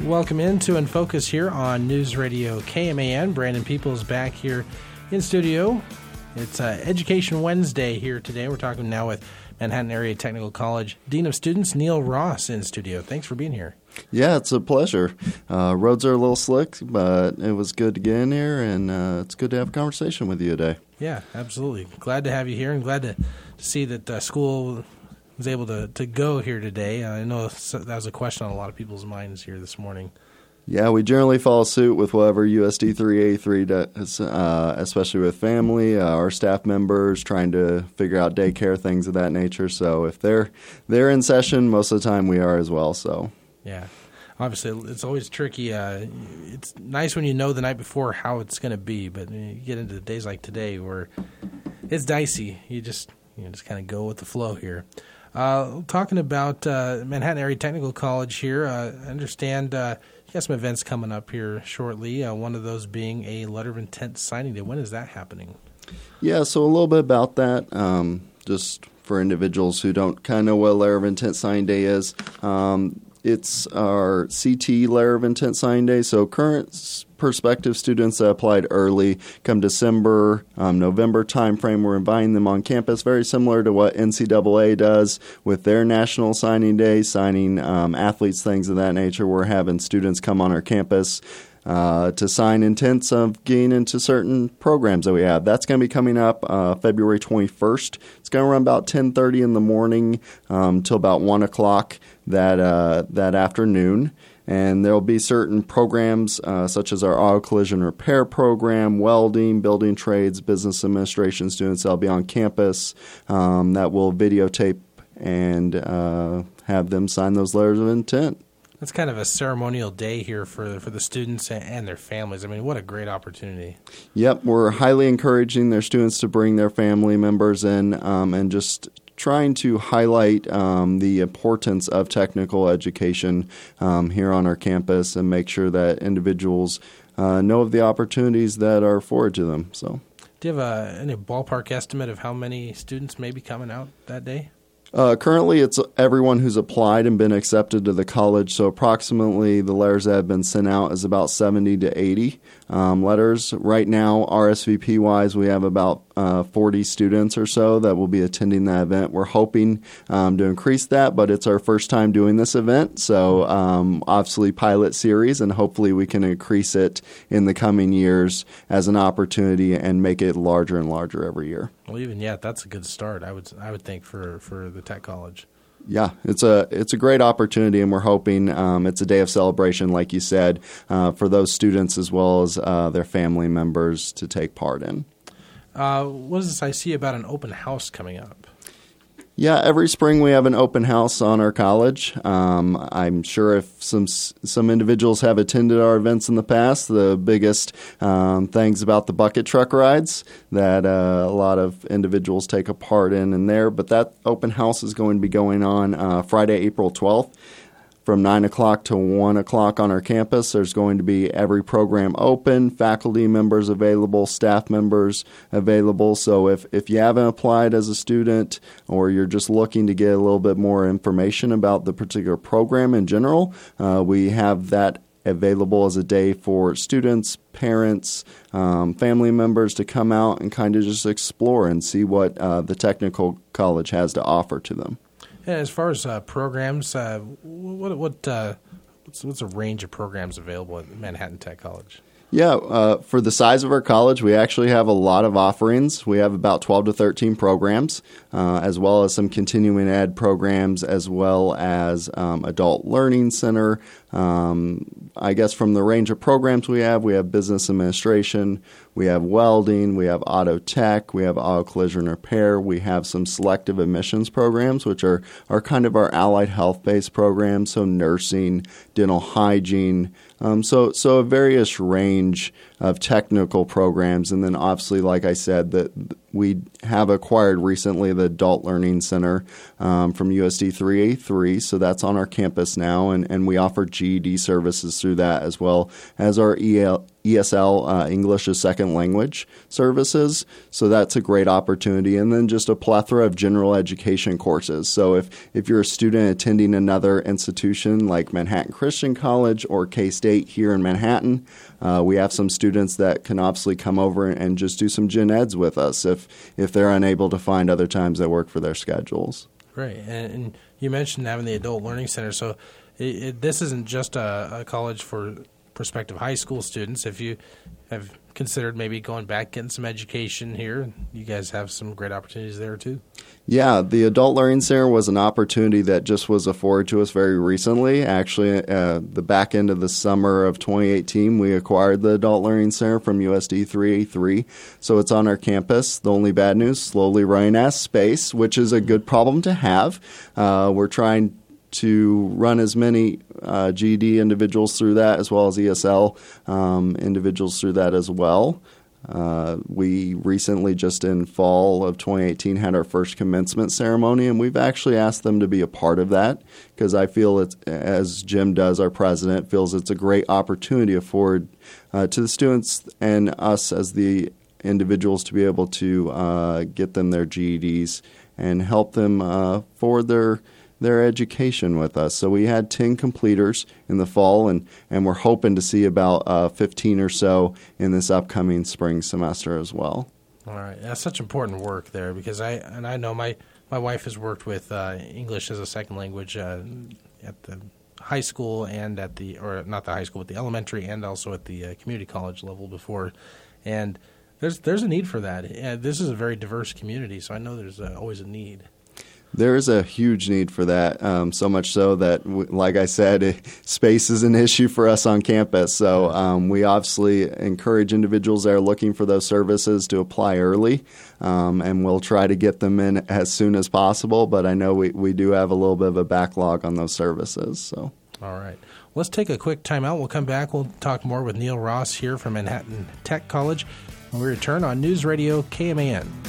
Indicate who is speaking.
Speaker 1: Welcome into In Focus here on News Radio KMAN. Brandon Peoples back here in studio. It's Education Wednesday here today. We're talking now with Manhattan Area Technical College Dean of Students Neil Ross in studio. Thanks for being here.
Speaker 2: Yeah, it's a pleasure. Roads are a little slick, but it was good to get in here, and it's good to have a conversation with you today.
Speaker 1: Yeah, absolutely. Glad to have you here, and glad to see that school was able to go here today. I know that was a question on a lot of people's minds here this morning.
Speaker 2: Yeah, we generally follow suit with whatever USD 383 does, especially with family, our staff members, trying to figure out daycare, things of that nature. So if they're in session, most of the time we are as well. So
Speaker 1: yeah, obviously it's always tricky. It's nice when you know the night before how it's going to be, but you get into days like today where it's dicey. You just kind of go with the flow here. Talking about Manhattan Area Technical College here, I understand you got some events coming up here shortly, one of those being a letter of intent signing day. When is that happening?
Speaker 2: Yeah, so a little bit about that, just for individuals who don't kind of know what a letter of intent signing day is. It's our CT letter of intent signing day, so current prospective students that applied early come December, November timeframe, we're inviting them on campus, very similar to what NCAA does with their national signing day, signing athletes, things of that nature. We're having students come on our campus to sign intents of getting into certain programs that we have. That's going to be coming up February 21st. It's going to run about 10:30 in the morning till about 1 o'clock that afternoon. And there will be certain programs such as our auto collision repair program, welding, building trades, business administration students that will be on campus that will videotape and have them sign those letters of intent.
Speaker 1: That's kind of a ceremonial day here for the students and their families. I mean, what a great opportunity.
Speaker 2: Yep, we're highly encouraging their students to bring their family members in and just trying to highlight the importance of technical education here on our campus and make sure that individuals know of the opportunities that are afforded to them. So,
Speaker 1: do you have any ballpark estimate of how many students may be coming out that day?
Speaker 2: Currently, it's everyone who's applied and been accepted to the college. So approximately the letters that have been sent out is about 70 to 80 letters. Right now, RSVP-wise, we have about 40 students or so that will be attending that event. We're hoping to increase that, but it's our first time doing this event. So obviously pilot series, and hopefully we can increase it in the coming years as an opportunity and make it larger and larger every year.
Speaker 1: Well, even that's a good start. I would think for the tech college.
Speaker 2: Yeah, it's a great opportunity, and we're hoping it's a day of celebration, like you said, for those students as well as their family members to take part in.
Speaker 1: What is this I see about an open house coming up?
Speaker 2: Yeah, every spring we have an open house on our college. I'm sure if some individuals have attended our events in the past, the biggest things about the bucket truck rides that a lot of individuals take a part in there. But that open house is going to be going on Friday, April 12th. From 9 o'clock to 1 o'clock on our campus. There's going to be every program open, faculty members available, staff members available. So if you haven't applied as a student or you're just looking to get a little bit more information about the particular program in general, we have that available as a day for students, parents, family members to come out and kind of just explore and see what the technical college has to offer to them.
Speaker 1: And as far as programs, what's a range of programs available at Manhattan Tech College?
Speaker 2: Yeah, for the size of our college, we actually have a lot of offerings. We have about 12 to 13 programs, as well as some continuing ed programs, as well as adult learning center. I guess from the range of programs we have business administration, we have welding, we have auto tech, we have auto collision repair, we have some selective admissions programs, which are kind of our allied health-based programs, so nursing, dental hygiene, so a various range of technical programs. And then obviously, like I said, that we have acquired recently the Adult Learning Center from USD 3A3, so that's on our campus now, and we offer GED services through that, as well as our ESL, English as Second Language services. So that's a great opportunity. And then just a plethora of general education courses. So if you're a student attending another institution like Manhattan Christian College or K-State here in Manhattan, we have some students that can obviously come over and just do some gen eds with us if they're unable to find other times that work for their schedules.
Speaker 1: Great. And you mentioned having the Adult Learning Center. So this isn't just a college for prospective high school students. If you have considered maybe going back, getting some education here, you guys have some great opportunities there too.
Speaker 2: Yeah, the Adult Learning Center was an opportunity that just was afforded to us very recently. Actually, the back end of the summer of 2018, we acquired the Adult Learning Center from USD 3A3. So it's on our campus. The only bad news, slowly running out of space, which is a good problem to have. We're trying to run as many GED individuals through that, as well as ESL individuals through that as well. We recently, just in fall of 2018, had our first commencement ceremony, and we've actually asked them to be a part of that because I feel it's, as Jim does, our president, feels it's a great opportunity afforded to the students and us as the individuals to be able to get them their GEDs and help them forward their education with us. So we had 10 completers in the fall, and we're hoping to see about 15 or so in this upcoming spring semester as well.
Speaker 1: All right. That's such important work there because I know my wife has worked with English as a second language at the high school and or not the high school, but the elementary and also at the community college level before. And there's a need for that. This is a very diverse community, so I know there's always a need.
Speaker 2: There is a huge need for that, so much so that, like I said, space is an issue for us on campus. So we obviously encourage individuals that are looking for those services to apply early, and we'll try to get them in as soon as possible. But I know we do have a little bit of a backlog on those services. So.
Speaker 1: All right. Let's take a quick time out. We'll come back. We'll talk more with Neil Ross here from Manhattan Tech College when we return on News Radio KMAN.